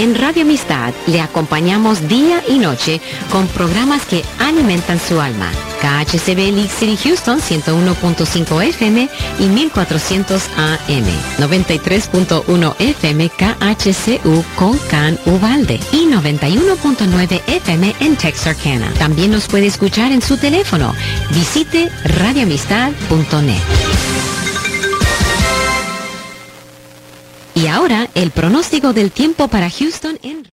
En Radio Amistad le acompañamos día y noche con programas que alimentan su alma. KHCB League City Houston 101.5 FM y 1400 AM, 93.1 FM KHCU Colcan Uvalde y 91.9 FM en Texarkana. También nos puede escuchar en su teléfono. Visite radioamistad.net. Y ahora el pronóstico del tiempo para Houston en